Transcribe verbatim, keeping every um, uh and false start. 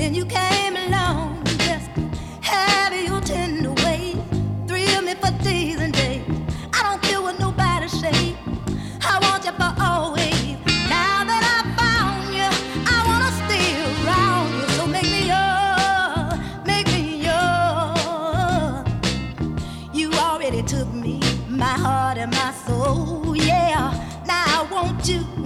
then you came along, just have your tender way, thrill me for days and days. I don't care what nobody say, I want you for always. Now that I found you, I wanna stay around you. So make me yours, make me yours. You already took me, my heart and my soul, yeah. Now I want you.